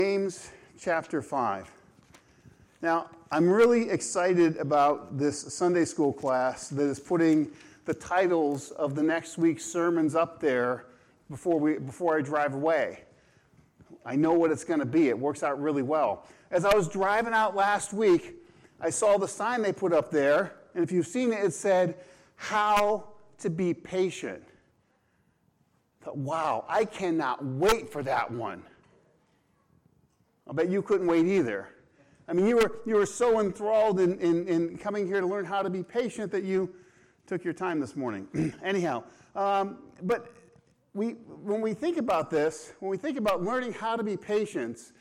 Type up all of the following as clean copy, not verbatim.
James chapter 5. Now, I'm really excited about this Sunday school class that is putting the titles of the next week's sermons up there before I drive away. I know what it's going to be. It works out really well. As I was driving out last week, I saw the sign they put up there, and if you've seen it, it said, "How to be patient." I thought, wow, I cannot wait for that one. I bet you couldn't wait either. I mean, you were so enthralled in coming here to learn how to be patient that you took your time this morning. Anyhow, but when we think about this, when we think about learning how to be patient,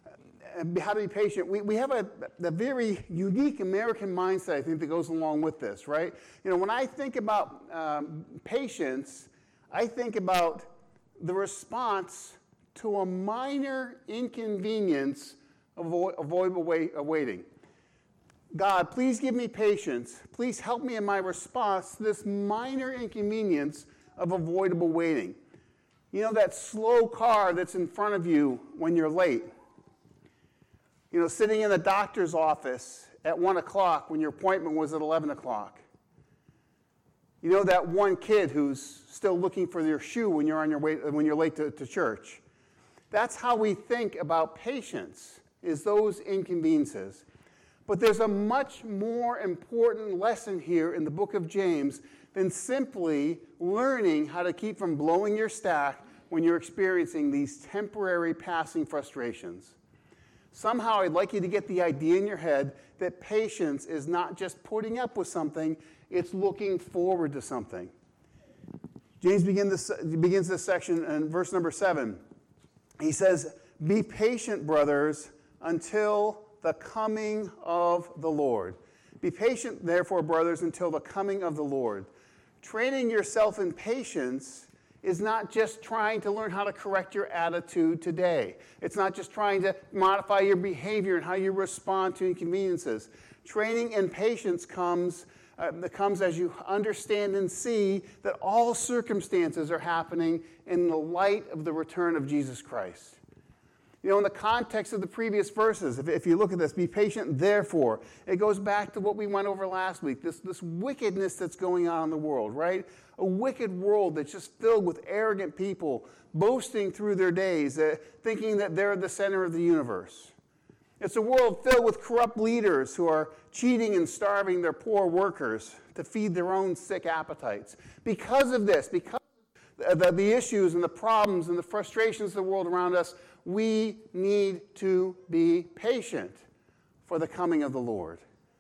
we have a very unique American mindset, I think, that goes along with this, right? You know, when I think about patience, I think about the response to a minor inconvenience of avoidable waiting. God, please give me patience. Please help me in my response to this minor inconvenience of avoidable waiting. You know, that slow car that's in front of you when you're late. You know, sitting in the doctor's office at 1 o'clock when your appointment was at 11 o'clock. You know, that one kid who's still looking for their shoe when you're late to church. That's how we think about patience, is those inconveniences. But there's a much more important lesson here in the book of James than simply learning how to keep from blowing your stack when you're experiencing these temporary passing frustrations. Somehow I'd like you to get the idea in your head that patience is not just putting up with something, it's looking forward to something. James begins this section in verse number 7. He says, "Be patient, brothers, until the coming of the Lord. Be patient, therefore, brothers, until the coming of the Lord." Training yourself in patience is not just trying to learn how to correct your attitude today. It's not just trying to modify your behavior and how you respond to inconveniences. Training in patience comes as you understand and see that all circumstances are happening in the light of the return of Jesus Christ. You know, in the context of the previous verses, if you look at this, be patient, therefore, it goes back to what we went over last week, this wickedness that's going on in the world, right? A wicked world that's just filled with arrogant people boasting through their days, thinking that they're the center of the universe. It's a world filled with corrupt leaders who are cheating and starving their poor workers to feed their own sick appetites. Because of this, because of the issues and the problems and the frustrations of the world around us, we need to be patient for the coming of the Lord.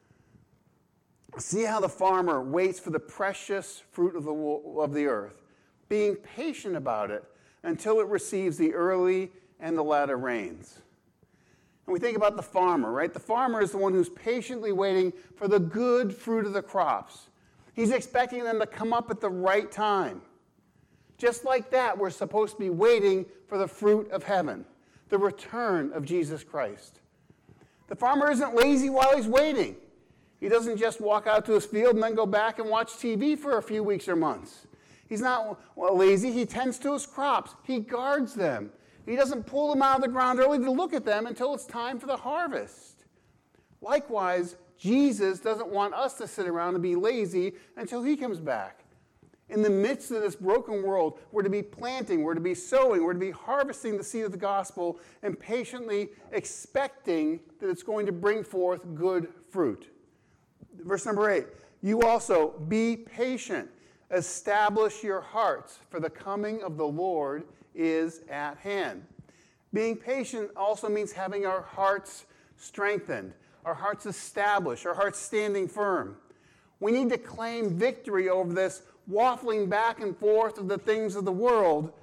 See how the farmer waits for the precious fruit of the earth, being patient about it until it receives the early and the latter rains. And we think about the farmer, right? The farmer is the one who's patiently waiting for the good fruit of the crops. He's expecting them to come up at the right time. Just like that, we're supposed to be waiting for the fruit of heaven, the return of Jesus Christ. The farmer isn't lazy while he's waiting. He doesn't just walk out to his field and then go back and watch TV for a few weeks or months. He's not lazy. He tends to his crops. He guards them. He doesn't pull them out of the ground early to look at them until it's time for the harvest. Likewise, Jesus doesn't want us to sit around and be lazy until he comes back. In the midst of this broken world, we're to be planting, we're to be sowing, we're to be harvesting the seed of the gospel and patiently expecting that it's going to bring forth good fruit. Verse number 8, you also be patient. Establish your hearts, for the coming of the Lord is at hand. Being patient also means having our hearts strengthened, our hearts established, our hearts standing firm. We need to claim victory over this waffling back and forth of the things of the world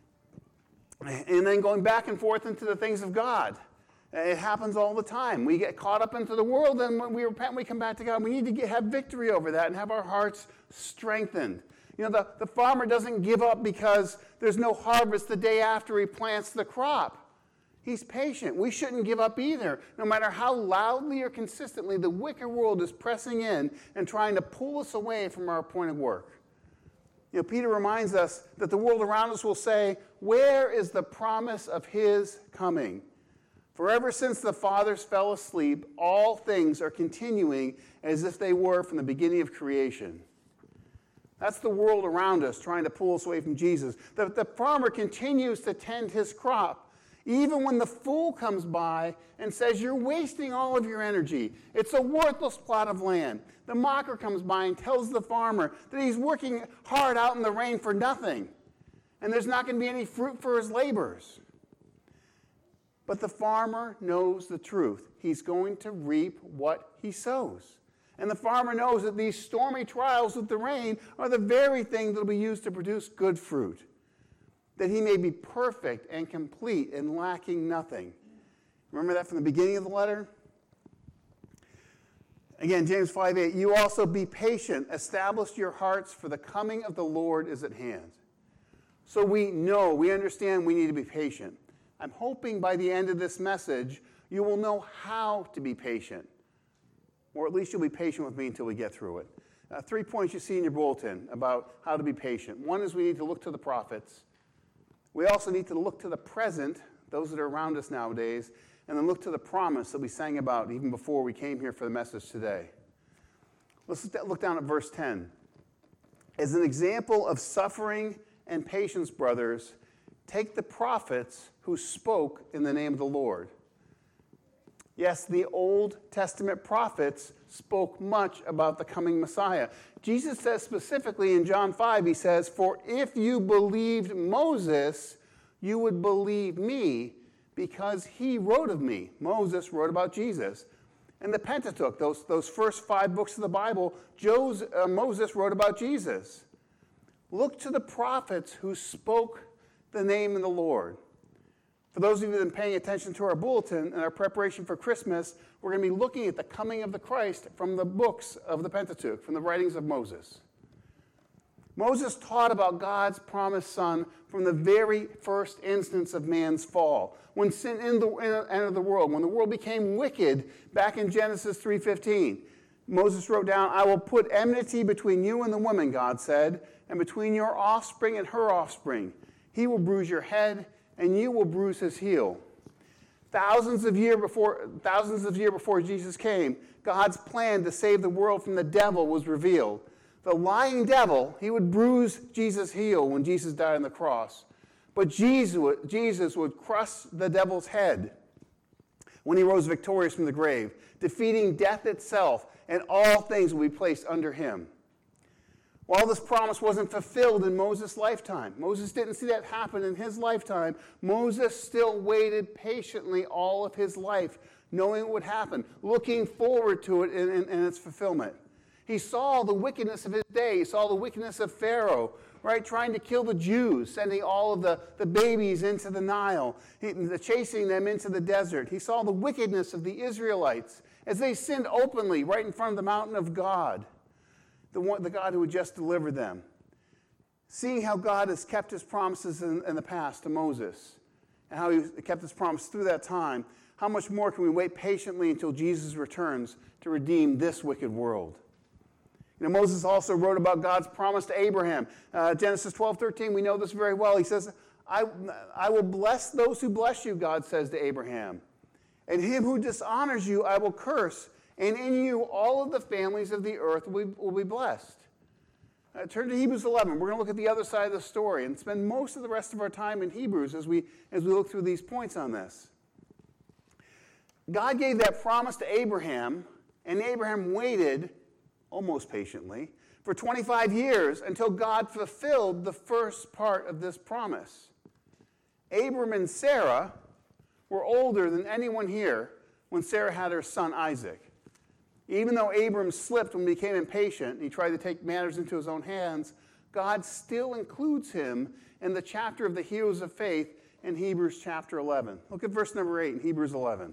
and then going back and forth into the things of God. It happens all the time. We get caught up into the world, and when we repent, we come back to God. We need to have victory over that and have our hearts strengthened. You know, the farmer doesn't give up because there's no harvest the day after he plants the crop. He's patient. We shouldn't give up either. No matter how loudly or consistently the wicked world is pressing in and trying to pull us away from our appointed work. You know, Peter reminds us that the world around us will say, "Where is the promise of his coming?" For ever since the fathers fell asleep, all things are continuing as if they were from the beginning of creation. That's the world around us trying to pull us away from Jesus. The farmer continues to tend his crop, even when the fool comes by and says, you're wasting all of your energy. It's a worthless plot of land. The mocker comes by and tells the farmer that he's working hard out in the rain for nothing, and there's not going to be any fruit for his labors. But the farmer knows the truth. He's going to reap what he sows. And the farmer knows that these stormy trials with the rain are the very thing that will be used to produce good fruit, that he may be perfect and complete and lacking nothing. Remember that from the beginning of the letter? Again, James 5:8, you also be patient, establish your hearts, for the coming of the Lord is at hand. So we know, we understand we need to be patient. I'm hoping by the end of this message, you will know how to be patient. Or at least you'll be patient with me until we get through it. 3 points you see in your bulletin about how to be patient. One is we need to look to the prophets. We also need to look to the present, those that are around us nowadays, and then look to the promise that we sang about even before we came here for the message today. Let's look down at verse 10. As an example of suffering and patience, brothers, take the prophets who spoke in the name of the Lord. Yes, the Old Testament prophets spoke much about the coming Messiah. Jesus says specifically in John 5, he says, for if you believed Moses, you would believe me because he wrote of me. Moses wrote about Jesus. And the Pentateuch, those first 5 books of the Bible, Moses wrote about Jesus. Look to the prophets who spoke the name of the Lord. For those of you that have been paying attention to our bulletin and our preparation for Christmas, we're going to be looking at the coming of the Christ from the books of the Pentateuch, from the writings of Moses. Moses taught about God's promised Son from the very first instance of man's fall, when sin entered the world, when the world became wicked back in Genesis 3:15. Moses wrote down, I will put enmity between you and the woman, God said, and between your offspring and her offspring. He will bruise your head, and you will bruise his heel. Thousands of years before Jesus came, God's plan to save the world from the devil was revealed. The lying devil, he would bruise Jesus' heel when Jesus died on the cross. But Jesus would crush the devil's head when he rose victorious from the grave, defeating death itself, and all things will be placed under him. While this promise wasn't fulfilled in Moses' lifetime, Moses didn't see that happen in his lifetime, Moses still waited patiently all of his life, knowing it would happen, looking forward to it in its fulfillment. He saw the wickedness of his day. He saw the wickedness of Pharaoh, right, trying to kill the Jews, sending all of the babies into the Nile, chasing them into the desert. He saw the wickedness of the Israelites as they sinned openly right in front of the mountain of God, the God who had just delivered them. Seeing how God has kept his promises in the past to Moses, and how he kept his promise through that time, how much more can we wait patiently until Jesus returns to redeem this wicked world? You know, Moses also wrote about God's promise to Abraham. Genesis 12:13, we know this very well. He says, I will bless those who bless you, God says to Abraham. And him who dishonors you, I will curse. And in you, all of the families of the earth will be blessed. Turn to Hebrews 11. We're going to look at the other side of the story and spend most of the rest of our time in Hebrews as we look through these points on this. God gave that promise to Abraham, and Abraham waited almost patiently, for 25 years until God fulfilled the first part of this promise. Abram and Sarah were older than anyone here when Sarah had her son Isaac. Even though Abram slipped and became impatient, and he tried to take matters into his own hands, God still includes him in the chapter of the heroes of faith in Hebrews chapter 11. Look at verse number 8 in Hebrews 11.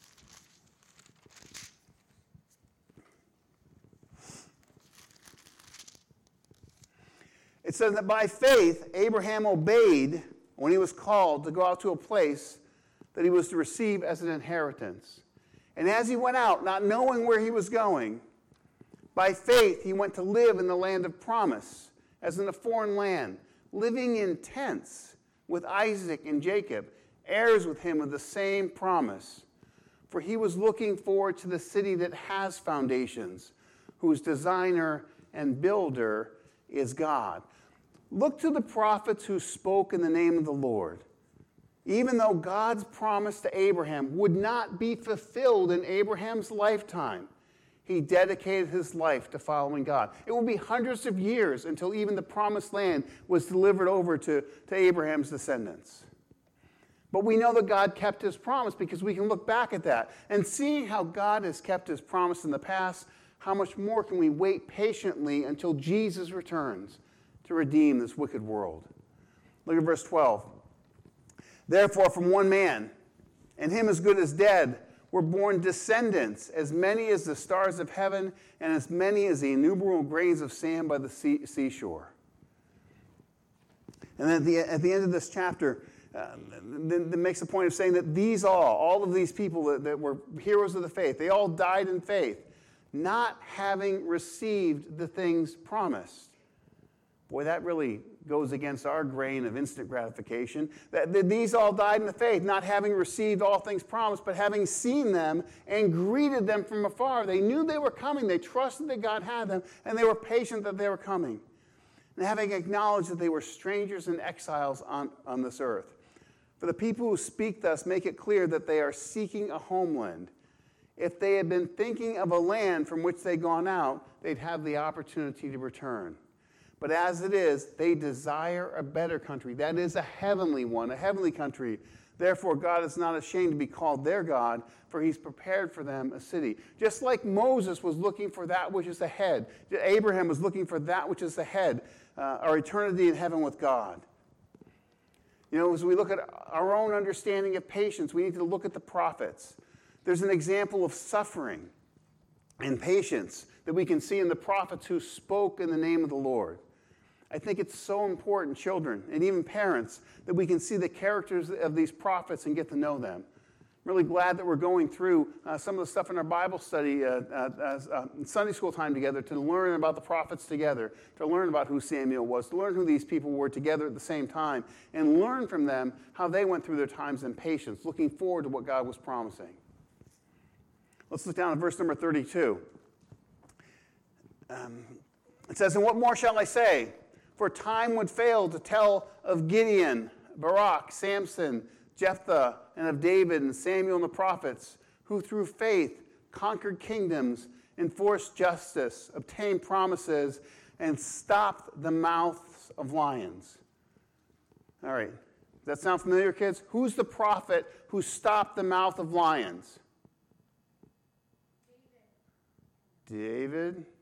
It says that by faith, Abraham obeyed when he was called to go out to a place that he was to receive as an inheritance. And as he went out, not knowing where he was going, by faith he went to live in the land of promise, as in a foreign land, living in tents with Isaac and Jacob, heirs with him of the same promise. For he was looking forward to the city that has foundations, whose designer and builder is God. Look to the prophets who spoke in the name of the Lord. Even though God's promise to Abraham would not be fulfilled in Abraham's lifetime, he dedicated his life to following God. It will be hundreds of years until even the promised land was delivered over to Abraham's descendants. But we know that God kept his promise because we can look back at that. And seeing how God has kept his promise in the past, how much more can we wait patiently until Jesus returns to redeem this wicked world? Look at verse 12. Therefore, from one man, and him as good as dead, were born descendants, as many as the stars of heaven, and as many as the innumerable grains of sand by the seashore. And then at the end of this chapter, then makes a point of saying that these all of these people that were heroes of the faith, they all died in faith, not having received the things promised. Boy, that really goes against our grain of instant gratification. That these all died in the faith, not having received all things promised, but having seen them and greeted them from afar. They knew they were coming. They trusted that God had them, and they were patient that they were coming. And having acknowledged that they were strangers and exiles on this earth. For the people who speak thus make it clear that they are seeking a homeland. If they had been thinking of a land from which they'd gone out, they'd have the opportunity to return. But as it is, they desire a better country. That is a heavenly one, a heavenly country. Therefore, God is not ashamed to be called their God, for he's prepared for them a city. Just like Moses was looking for that which is ahead, Abraham was looking for that which is ahead, our eternity in heaven with God. You know, as we look at our own understanding of patience, we need to look at the prophets. There's an example of suffering and patience that we can see in the prophets who spoke in the name of the Lord. I think it's so important, children, and even parents, that we can see the characters of these prophets and get to know them. I'm really glad that we're going through some of the stuff in our Bible study, Sunday school time together, to learn about the prophets together, to learn about who Samuel was, to learn who these people were together at the same time, and learn from them how they went through their times in patience, looking forward to what God was promising. Let's look down at verse number 32. It says, "And what more shall I say? For time would fail to tell of Gideon, Barak, Samson, Jephthah, and of David and Samuel and the prophets, who through faith conquered kingdoms, enforced justice, obtained promises, and stopped the mouths of lions." All right. Does that sound familiar, kids? Who's the prophet who stopped the mouth of lions? David?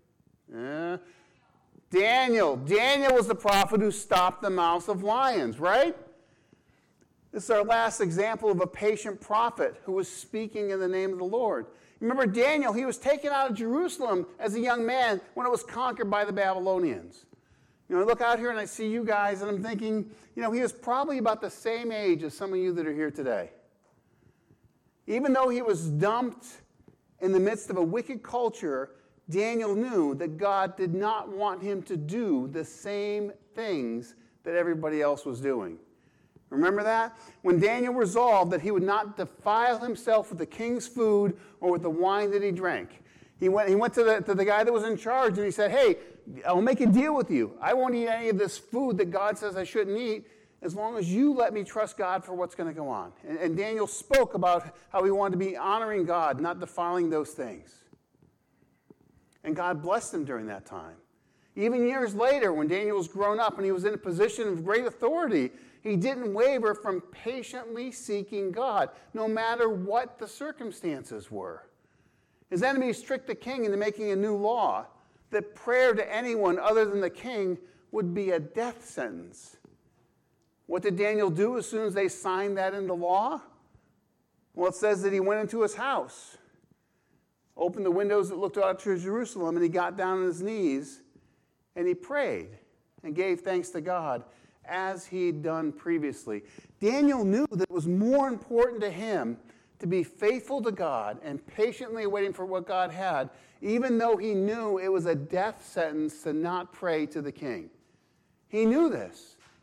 Daniel. Daniel was the prophet who stopped the mouths of lions, right? This is our last example of a patient prophet who was speaking in the name of the Lord. Remember Daniel, he was taken out of Jerusalem as a young man when it was conquered by the Babylonians. You know, I look out here and I see you guys and I'm thinking, you know, he was probably about the same age as some of you that are here today. Even though he was dumped in the midst of a wicked culture, Daniel knew that God did not want him to do the same things that everybody else was doing. Remember that? When Daniel resolved that he would not defile himself with the king's food or with the wine that he drank, he went to the guy that was in charge and he said, "Hey, I'll make a deal with you. I won't eat any of this food that God says I shouldn't eat as long as you let me trust God for what's going to go on." And Daniel spoke about how he wanted to be honoring God, not defiling those things. And God blessed him during that time. Even years later, when Daniel was grown up and he was in a position of great authority, he didn't waver from patiently seeking God, no matter what the circumstances were. His enemies tricked the king into making a new law that prayer to anyone other than the king would be a death sentence. What did Daniel do as soon as they signed that into law? Well, it says that he went into his house, opened the windows that looked out to Jerusalem, and he got down on his knees and he prayed and gave thanks to God as he'd done previously. Daniel knew that it was more important to him to be faithful to God and patiently waiting for what God had, even though he knew it was a death sentence to not pray to the king. He knew this.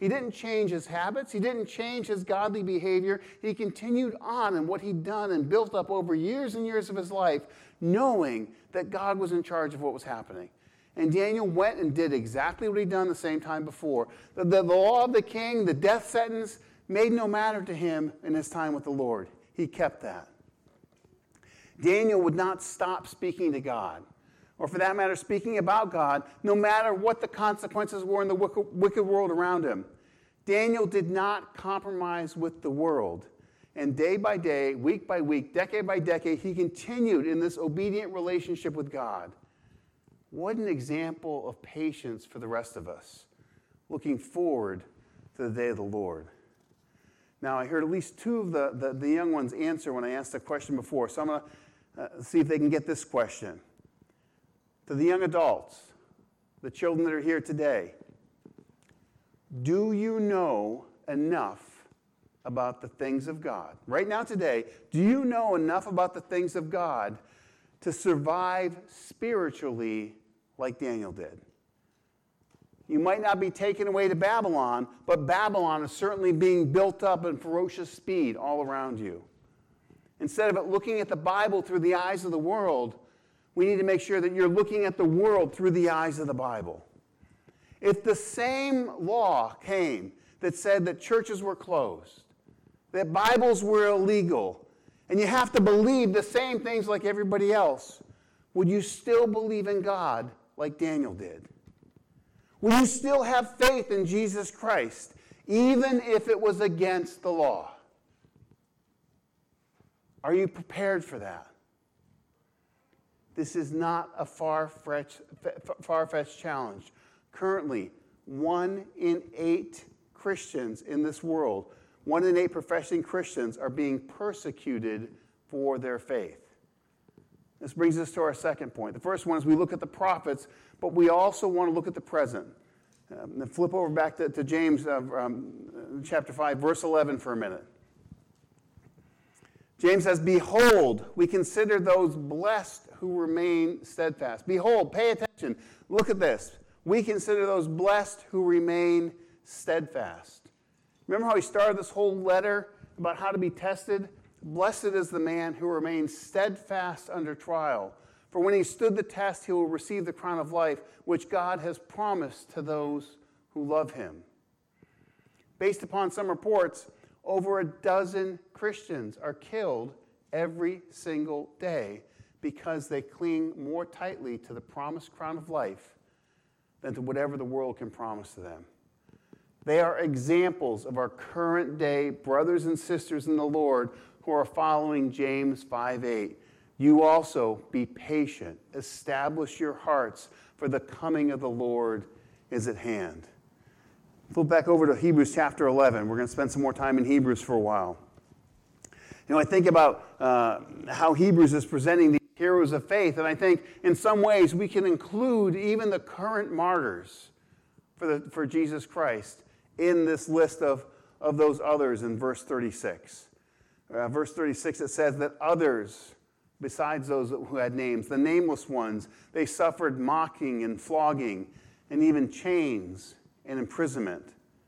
He didn't change his habits. He didn't change his godly behavior. He continued on in what he'd done and built up over years and years of his life, knowing that God was in charge of what was happening. And Daniel went and did exactly what he'd done the same time before. The law of the king, the death sentence, made no matter to him in his time with the Lord. He kept that. Daniel would not stop speaking to God, or for that matter, speaking about God, no matter what the consequences were in the wicked world around him. Daniel did not compromise with the world. And day by day, week by week, decade by decade, he continued in this obedient relationship with God. What an example of patience for the rest of us, looking forward to the day of the Lord. Now, I heard at least two of the young ones answer when I asked the question before, so I'm going to see if they can get this question. To the young adults, the children that are here today, do you know enough about the things of God? Right now today, do you know enough about the things of God to survive spiritually like Daniel did? You might not be taken away to Babylon, but Babylon is certainly being built up in ferocious speed all around you. Instead of it looking at the Bible through the eyes of the world, we need to make sure that you're looking at the world through the eyes of the Bible. If the same law came that said that churches were closed, that Bibles were illegal, and you have to believe the same things like everybody else, would you still believe in God like Daniel did? Will you still have faith in Jesus Christ, even if it was against the law? Are you prepared for that? This is not a far-fetched challenge. Currently, 1 in 8 Christians in this world, 1 in 8 professing Christians are being persecuted for their faith. This brings us to our second point. The first one is we look at the prophets, but we also want to look at the present. Flip over back to James chapter 5, verse 11 for a minute. James says, behold, we consider those blessed who remain steadfast. Behold, pay attention. Look at this. We consider those blessed who remain steadfast. Remember how he started this whole letter about how to be tested? Blessed is the man who remains steadfast under trial. For when he stood the test, he will receive the crown of life, which God has promised to those who love him. Based upon some reports, over a dozen Christians are killed every single day because they cling more tightly to the promised crown of life than to whatever the world can promise to them. They are examples of our current day brothers and sisters in the Lord who are following James 5:8. You also be patient. Establish your hearts, for the coming of the Lord is at hand. Flip back over to Hebrews chapter 11. We're going to spend some more time in Hebrews for a while. You know, I think about how Hebrews is presenting the heroes of faith, and I think in some ways we can include even the current martyrs for Jesus Christ in this list of those others in verse 36. Verse 36, it says that others, besides those who had names, the nameless ones, they suffered mocking and flogging and even chains and imprisonment.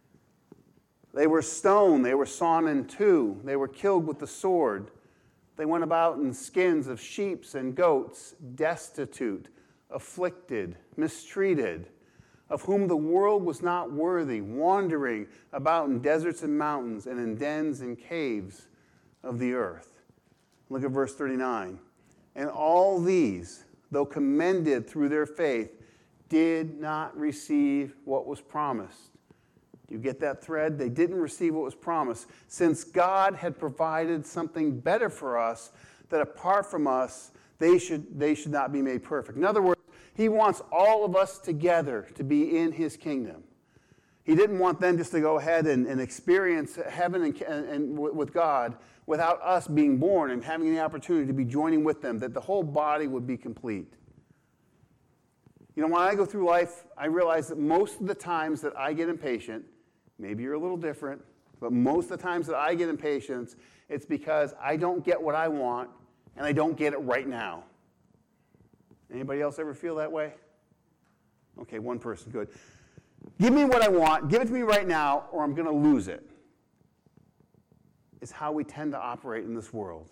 They were stoned, they were sawn in two, they were killed with the sword. They went about in skins of sheep and goats, destitute, afflicted, mistreated, of whom the world was not worthy, wandering about in deserts and mountains and in dens and caves of the earth. Look at verse 39. And all these, though commended through their faith, did not receive what was promised. Do you get that thread? They didn't receive what was promised, since God had provided something better for us, that apart from us, they should not be made perfect. In other words, he wants all of us together to be in his kingdom. He didn't want them just to go ahead and experience heaven and with God without us being born and having the opportunity to be joining with them, that the whole body would be complete. You know, when I go through life, I realize that most of the times that I get impatient, maybe you're a little different, but most of the times that I get impatient, it's because I don't get what I want and I don't get it right now. Anybody else ever feel that way? Okay, one person, good. give me what I want, give it to me right now, or I'm going to lose it, is how we tend to operate in this world.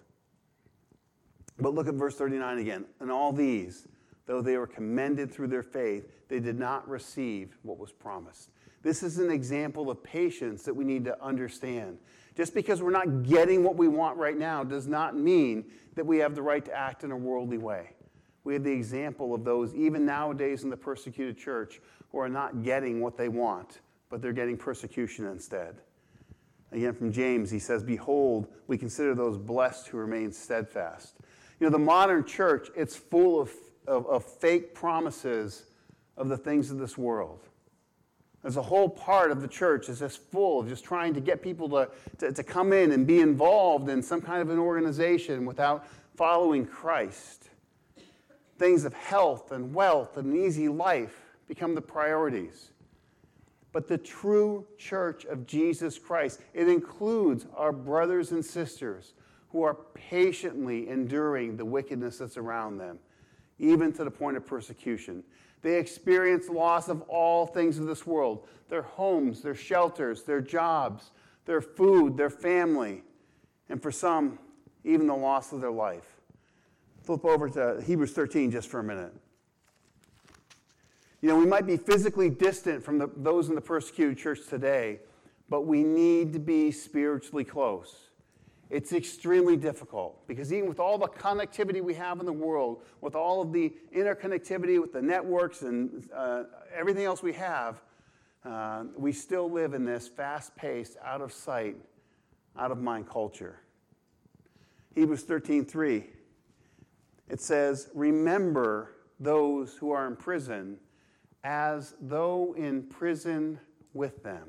But look at verse 39 again. And all these, though they were commended through their faith, they did not receive what was promised. This is an example of patience that we need to understand. Just because we're not getting what we want right now does not mean that we have the right to act in a worldly way. We have the example of those, even nowadays in the persecuted church, who are not getting what they want, but they're getting persecution instead. Again, from James, he says, behold, we consider those blessed who remain steadfast. You know, the modern church, it's full of fake promises of the things of this world. There's a whole part of the church is just full of just trying to get people to come in and be involved in some kind of an organization without following Christ. Things of health and wealth and an easy life become the priorities. But the true church of Jesus Christ, it includes our brothers and sisters who are patiently enduring the wickedness that's around them, even to the point of persecution. They experience loss of all things of this world, their homes, their shelters, their jobs, their food, their family, and for some, even the loss of their life. Flip over to Hebrews 13 just for a minute. You know, we might be physically distant from those in the persecuted church today, but we need to be spiritually close. It's extremely difficult because even with all the connectivity we have in the world, with all of the interconnectivity with the networks and everything else we have, we still live in this fast-paced, out of sight, out of mind culture. Hebrews 13:3, it says, remember those who are in prison as though in prison with them.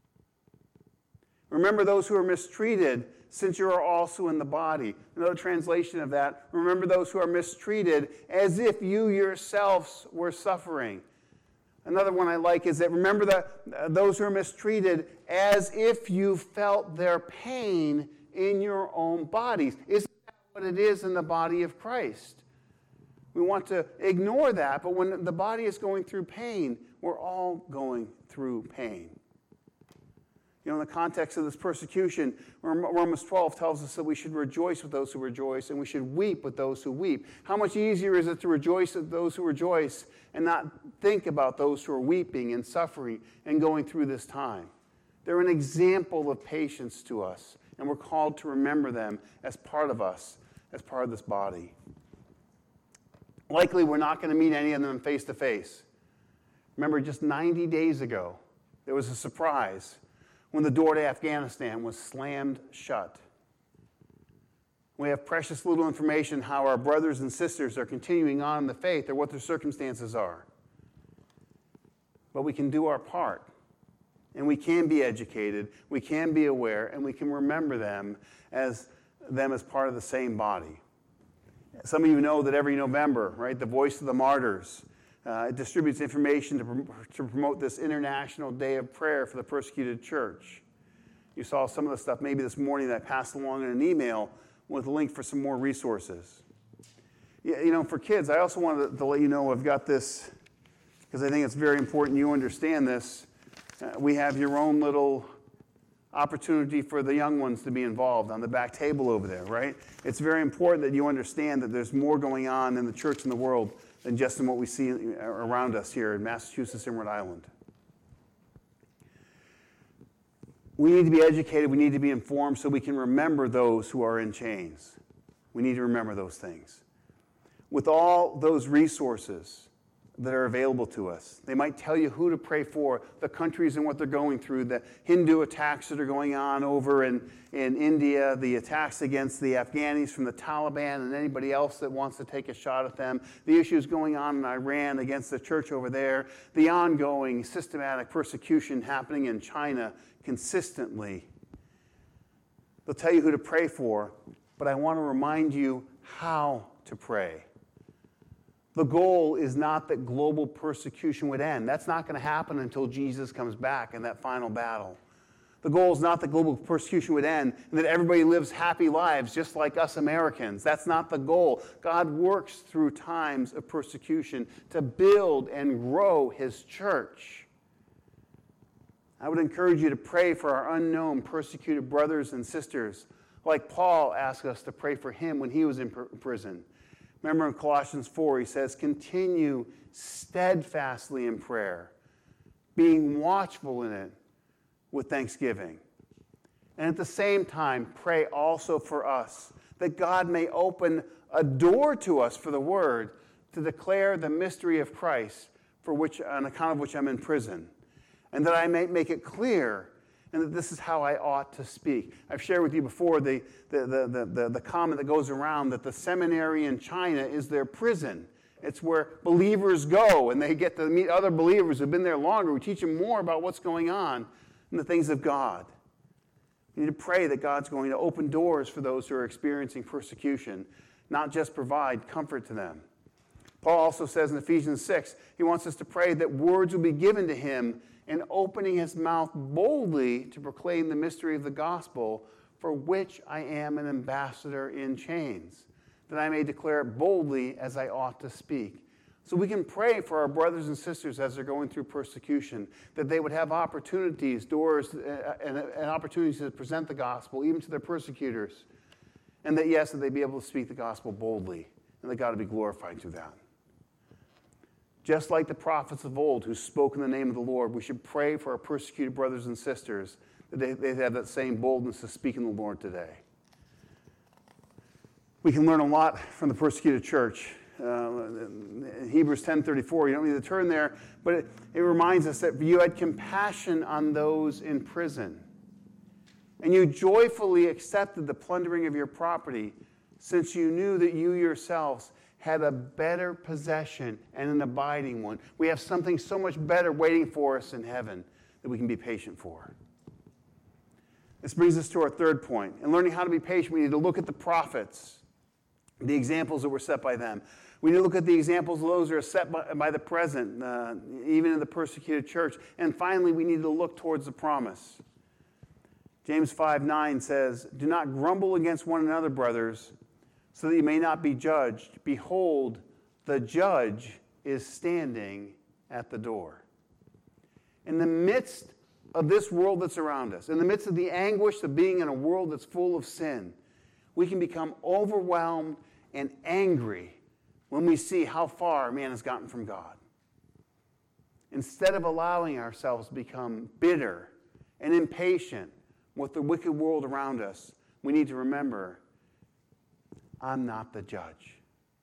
Remember those who are mistreated, since you are also in the body. Another translation of that, remember those who are mistreated as if you yourselves were suffering. Another one I like is that remember those who are mistreated as if you felt their pain in your own bodies. Isn't that what it is in the body of Christ? We want to ignore that, but when the body is going through pain, we're all going through pain. You know, in the context of this persecution, Romans 12 tells us that we should rejoice with those who rejoice and we should weep with those who weep. How much easier is it to rejoice with those who rejoice and not think about those who are weeping and suffering and going through this time? They're an example of patience to us, and we're called to remember them as part of us, as part of this body. Likely, we're not going to meet any of them face to face. Remember, just 90 days ago, there was a surprise when the door to Afghanistan was slammed shut. We have precious little information how our brothers and sisters are continuing on in the faith or what their circumstances are. But we can do our part, and we can be educated, we can be aware, and we can remember them as part of the same body. Some of you know that every November, right, the Voice of the Martyrs it distributes information to promote this International Day of Prayer for the Persecuted Church. You saw some of the stuff maybe this morning that I passed along in an email with a link for some more resources. You know, for kids, I also wanted to let you know I've got this, because I think it's very important you understand this. We have your own little opportunity for the young ones to be involved on the back table over there, right? It's very important that you understand that there's more going on in the church and the world than just in what we see around us here in Massachusetts and Rhode Island. We need to be educated, we need to be informed so we can remember those who are in chains. We need to remember those things. With all those resources that are available to us, they might tell you who to pray for, the countries and what they're going through, the Hindu attacks that are going on over in India, the attacks against the Afghanis from the Taliban and anybody else that wants to take a shot at them, the issues going on in Iran against the church over there, the ongoing systematic persecution happening in China consistently. They'll tell you who to pray for, but I want to remind you how to pray. The goal is not that global persecution would end. That's not going to happen until Jesus comes back in that final battle. The goal is not that global persecution would end and that everybody lives happy lives just like us Americans. That's not the goal. God works through times of persecution to build and grow his church. I would encourage you to pray for our unknown persecuted brothers and sisters, like Paul asked us to pray for him when he was in prison. Remember in Colossians 4, he says, continue steadfastly in prayer, being watchful in it with thanksgiving. And at the same time, pray also for us, that God may open a door to us for the word to declare the mystery of Christ, for which, on account of which I'm in prison, and that I may make it clear, and that this is how I ought to speak. I've shared with you before the comment that goes around that the seminary in China is their prison. It's where believers go, and they get to meet other believers who've been there longer. We teach them more about what's going on in the things of God. We need to pray that God's going to open doors for those who are experiencing persecution, not just provide comfort to them. Paul also says in Ephesians 6, he wants us to pray that words will be given to him in opening his mouth boldly to proclaim the mystery of the gospel, for which I am an ambassador in chains, that I may declare it boldly as I ought to speak. So we can pray for our brothers and sisters as they're going through persecution, that they would have opportunities, doors, and opportunities to present the gospel, even to their persecutors. And that, yes, that they be able to speak the gospel boldly, and that God would be glorified through that. Just like the prophets of old who spoke in the name of the Lord, we should pray for our persecuted brothers and sisters, that they have that same boldness to speak in the Lord today. We can learn a lot from the persecuted church. Hebrews 10:34, you don't need to turn there, but it reminds us that you had compassion on those in prison, and you joyfully accepted the plundering of your property, since you knew that you yourselves had a better possession and an abiding one. We have something so much better waiting for us in heaven that we can be patient for. This brings us to our third point. In learning how to be patient, we need to look at the prophets, the examples that were set by them. We need to look at the examples of those that are set by the present, even in the persecuted church. And finally, we need to look towards the promise. James 5:9 says, do not grumble against one another, brothers, so that you may not be judged. Behold, the judge is standing at the door. In the midst of this world that's around us, in the midst of the anguish of being in a world that's full of sin, we can become overwhelmed and angry when we see how far man has gotten from God. Instead of allowing ourselves to become bitter and impatient with the wicked world around us, we need to remember, I'm not the judge.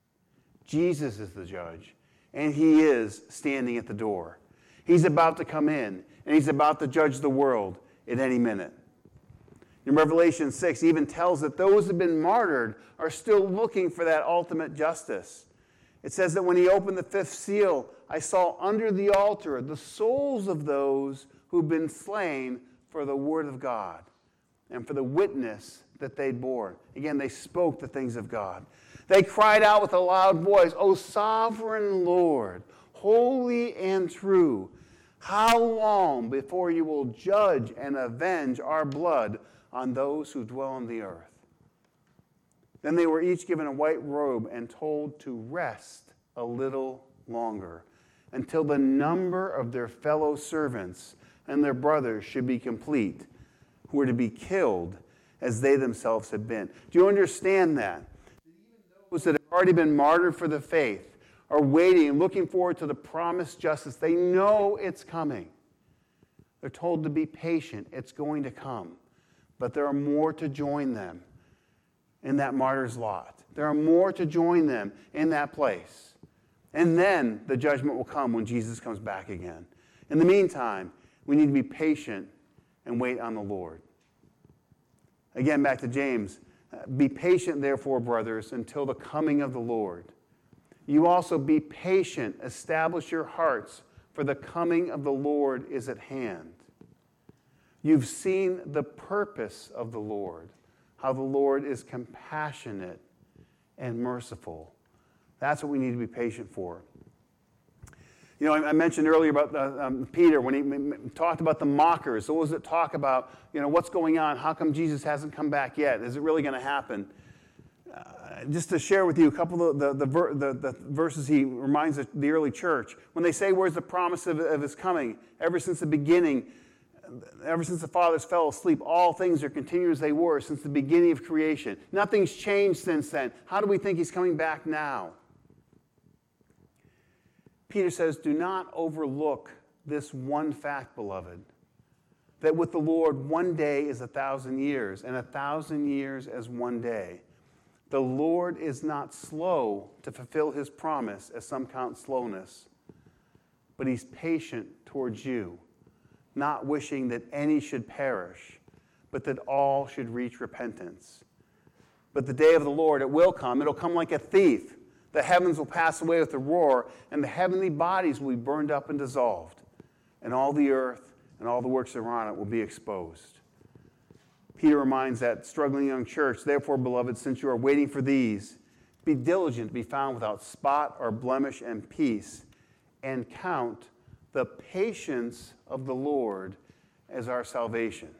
Jesus is the judge, and he is standing at the door. He's about to come in, and he's about to judge the world at any minute. In Revelation 6, even tells that those who have been martyred are still looking for that ultimate justice. It says that when he opened the fifth seal, I saw under the altar the souls of those who've been slain for the word of God and for the witness that they bore. Again, they spoke the things of God. They cried out with a loud voice, O sovereign Lord, holy and true, how long before you will judge and avenge our blood on those who dwell on the earth? Then they were each given a white robe and told to rest a little longer until the number of their fellow servants and their brothers should be complete, who were to be killed as they themselves had been. Do you understand that? Even those that have already been martyred for the faith are waiting and looking forward to the promised justice. They know it's coming. They're told to be patient. It's going to come. But there are more to join them in that martyr's lot. There are more to join them in that place. And then the judgment will come when Jesus comes back again. In the meantime, we need to be patient and wait on the Lord. Again, back to James. Be patient, therefore, brothers, until the coming of the Lord. You also be patient. Establish your hearts, for the coming of the Lord is at hand. You've seen the purpose of the Lord, how the Lord is compassionate and merciful. That's what we need to be patient for. You know, I mentioned earlier about Peter when he talked about the mockers. So what does it talk about? You know, what's going on? How come Jesus hasn't come back yet? Is it really going to happen? Just to share with you a couple of the verses he reminds the early church. When they say, where's the promise of his coming? Ever since the beginning, ever since the fathers fell asleep, all things are continued as they were since the beginning of creation. Nothing's changed since then. How do we think he's coming back now? Peter says, do not overlook this one fact, beloved, that with the Lord 1 day is 1,000 years, and 1,000 years as 1 day. The Lord is not slow to fulfill his promise, as some count slowness, but he's patient towards you, not wishing that any should perish, but that all should reach repentance. But the day of the Lord, it will come. It'll come like a thief. The heavens will pass away with a roar, and the heavenly bodies will be burned up and dissolved, and all the earth and all the works that are on it will be exposed. Peter reminds that struggling young church, therefore, beloved, since you are waiting for these, be diligent to be found without spot or blemish and peace, and count the patience of the Lord as our salvation.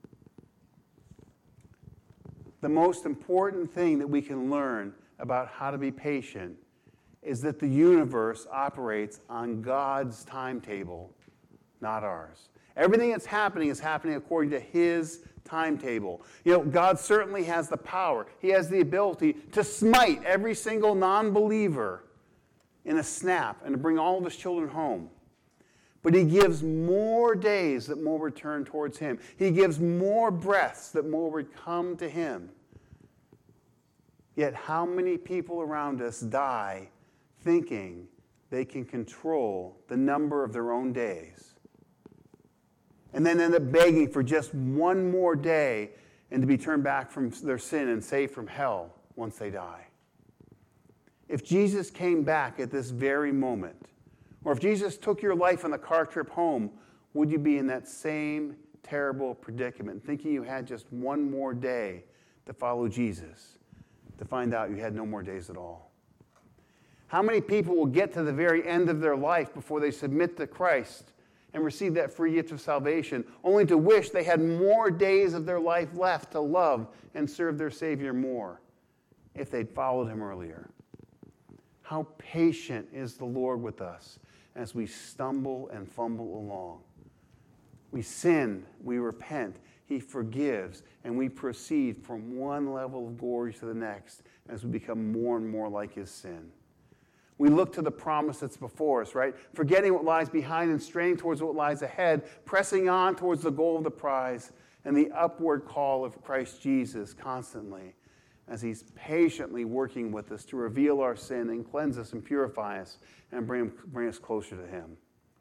The most important thing that we can learn about how to be patient is that the universe operates on God's timetable, not ours. Everything that's happening is happening according to his timetable. God certainly has the power. He has the ability to smite every single non-believer in a snap and to bring all of his children home. But he gives more days that more would turn towards him. He gives more breaths that more would come to him. Yet how many people around us die thinking they can control the number of their own days, and then end up begging for just one more day and to be turned back from their sin and saved from hell once they die? If Jesus came back at this very moment, or if Jesus took your life on the car trip home, would you be in that same terrible predicament, thinking you had just one more day to follow Jesus, to find out you had no more days at all? How many people will get to the very end of their life before they submit to Christ and receive that free gift of salvation, only to wish they had more days of their life left to love and serve their Savior more if they'd followed him earlier? How patient is the Lord with us as we stumble and fumble along. We sin, we repent, he forgives, and we proceed from one level of glory to the next as we become more and more like his sin. We look to the promise that's before us, right? Forgetting what lies behind and straining towards what lies ahead, pressing on towards the goal of the prize and the upward call of Christ Jesus constantly as he's patiently working with us to reveal our sin and cleanse us and purify us and bring us closer to him.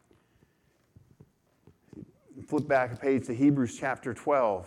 Flip back a page to Hebrews chapter 12.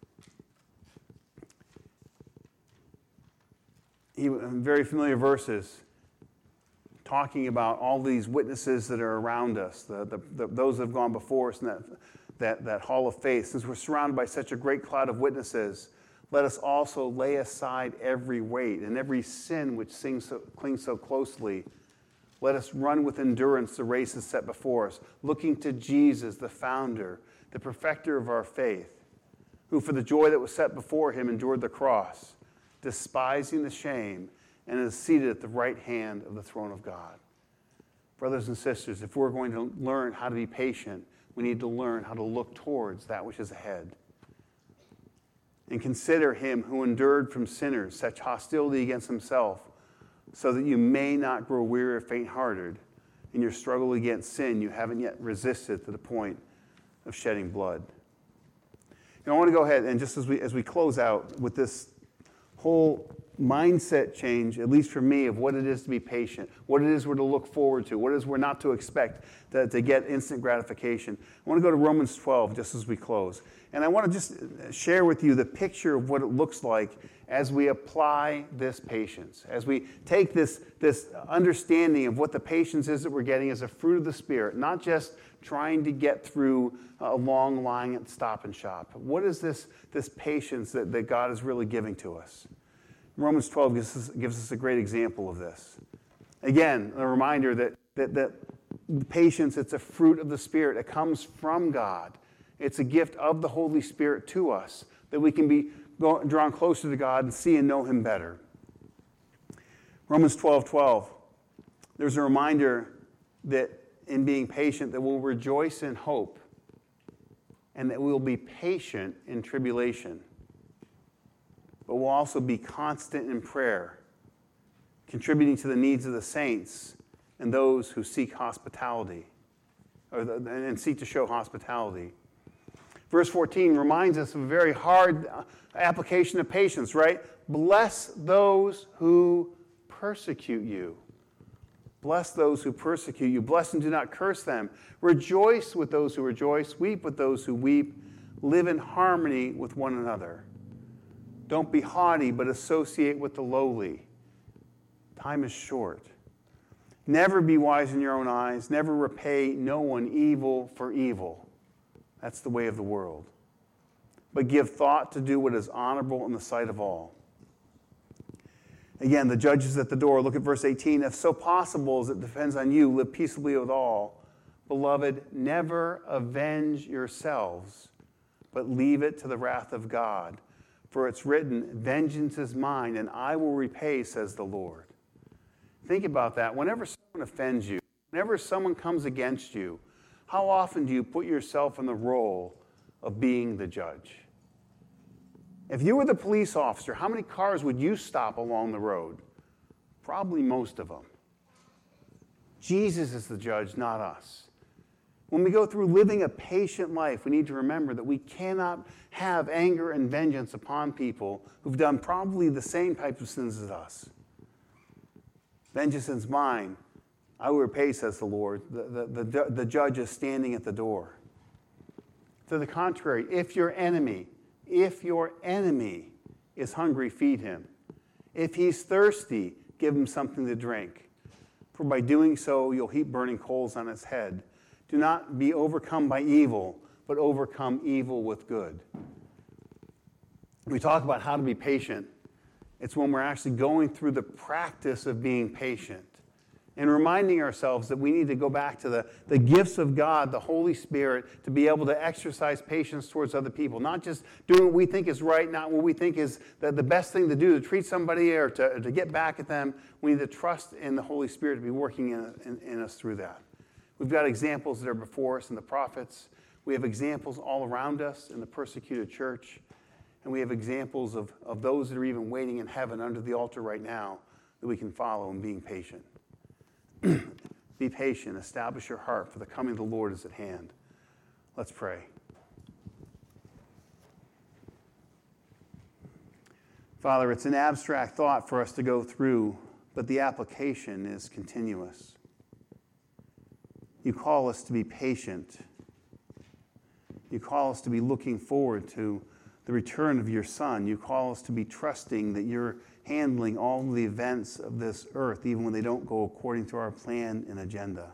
Very familiar verses talking about all these witnesses that are around us, those that have gone before us in that hall of faith. Since we're surrounded by such a great cloud of witnesses, let us also lay aside every weight and every sin which clings so closely. Let us run with endurance the race is set before us, looking to Jesus, the founder, the perfecter of our faith, who for the joy that was set before him endured the cross, despising the shame, and is seated at the right hand of the throne of God. Brothers and sisters, if we're going to learn how to be patient, we need to learn how to look towards that which is ahead. And consider him who endured from sinners such hostility against himself, so that you may not grow weary or faint-hearted in your struggle against sin you haven't yet resisted to the point of shedding blood. I want to go ahead and just as we close out with this whole mindset change, at least for me, of what it is to be patient, what it is we're to look forward to, what it is we're not to expect to get instant gratification. I want to go to Romans 12 just as we close. And I want to just share with you the picture of what it looks like as we apply this patience, as we take this understanding of what the patience is that we're getting as a fruit of the Spirit, not just trying to get through a long line at Stop and Shop. What is this patience that God is really giving to us? Romans 12 gives us a great example of this. Again, a reminder that patience, it's a fruit of the Spirit. It comes from God. It's a gift of the Holy Spirit to us that we can be drawn closer to God and see and know him better. Romans 12:12, there's a reminder that in being patient that we'll rejoice in hope and that we'll be patient in tribulation. But we'll also be constant in prayer, contributing to the needs of the saints and those who seek hospitality, and seek to show hospitality. Verse 14 reminds us of a very hard application of patience, right? Bless those who persecute you. Bless those who persecute you. Bless and do not curse them. Rejoice with those who rejoice. Weep with those who weep. Live in harmony with one another. Don't be haughty, but associate with the lowly. Time is short. Never be wise in your own eyes. Never repay no one evil for evil. That's the way of the world. But give thought to do what is honorable in the sight of all. Again, the judge is at the door. Look at verse 18. If so possible as it depends on you, live peaceably with all. Beloved, never avenge yourselves, but leave it to the wrath of God. For it's written, vengeance is mine, and I will repay, says the Lord. Think about that. Whenever someone offends you, whenever someone comes against you, how often do you put yourself in the role of being the judge? If you were the police officer, how many cars would you stop along the road? Probably most of them. Jesus is the judge, not us. When we go through living a patient life, we need to remember that we cannot have anger and vengeance upon people who've done probably the same type of sins as us. Vengeance is mine. I will repay, says the Lord. The judge is standing at the door. To the contrary, if your enemy is hungry, feed him. If he's thirsty, give him something to drink. For by doing so, you'll heap burning coals on his head. Do not be overcome by evil, but overcome evil with good. We talk about how to be patient. It's when we're actually going through the practice of being patient and reminding ourselves that we need to go back to the gifts of God, the Holy Spirit, to be able to exercise patience towards other people. Not just doing what we think is right, not what we think is the best thing to do, to treat somebody or to get back at them. We need to trust in the Holy Spirit to be working in us through that. We've got examples that are before us in the prophets. We have examples all around us in the persecuted church. And we have examples of those that are even waiting in heaven under the altar right now that we can follow in being patient. Be patient. Establish your heart, for the coming of the Lord is at hand. Let's pray. Father, it's an abstract thought for us to go through, but the application is continuous. You call us to be patient. You call us to be looking forward to the return of your Son. You call us to be trusting that you're handling all the events of this earth, even when they don't go according to our plan and agenda.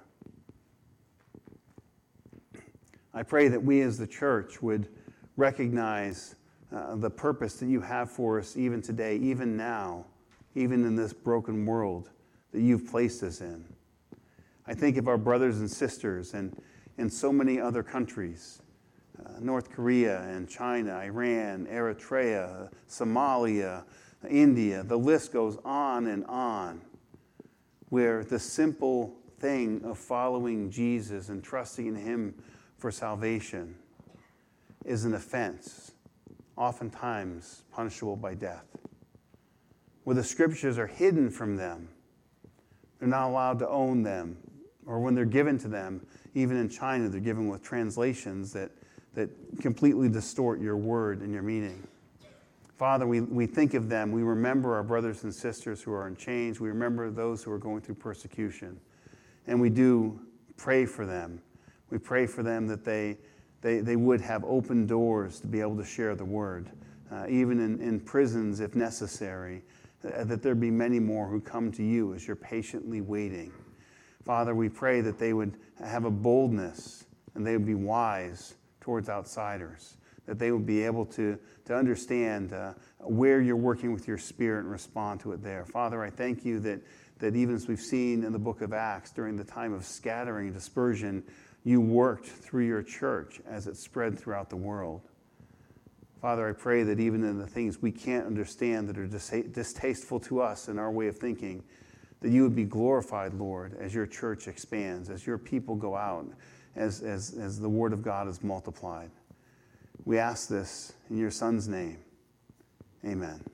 I pray that we as the church would recognize the purpose that you have for us even today, even now, even in this broken world that you've placed us in. I think of our brothers and sisters and in so many other countries, North Korea and China, Iran, Eritrea, Somalia, India. The list goes on, where the simple thing of following Jesus and trusting in him for salvation is an offense, oftentimes punishable by death. Where the scriptures are hidden from them, they're not allowed to own them. Or when they're given to them, even in China, they're given with translations that completely distort your word and your meaning. Father, we think of them. We remember our brothers and sisters who are in chains. We remember those who are going through persecution. And we do pray for them. We pray for them that they would have open doors to be able to share the word, even in prisons if necessary, that there be many more who come to you as you're patiently waiting. Father, we pray that they would have a boldness and they would be wise towards outsiders, that they would be able to understand where you're working with your Spirit and respond to it there. Father, I thank you that even as we've seen in the book of Acts, during the time of scattering and dispersion, you worked through your church as it spread throughout the world. Father, I pray that even in the things we can't understand that are distasteful to us in our way of thinking, that you would be glorified, Lord, as your church expands, as your people go out, as the word of God is multiplied. We ask this in your Son's name. Amen.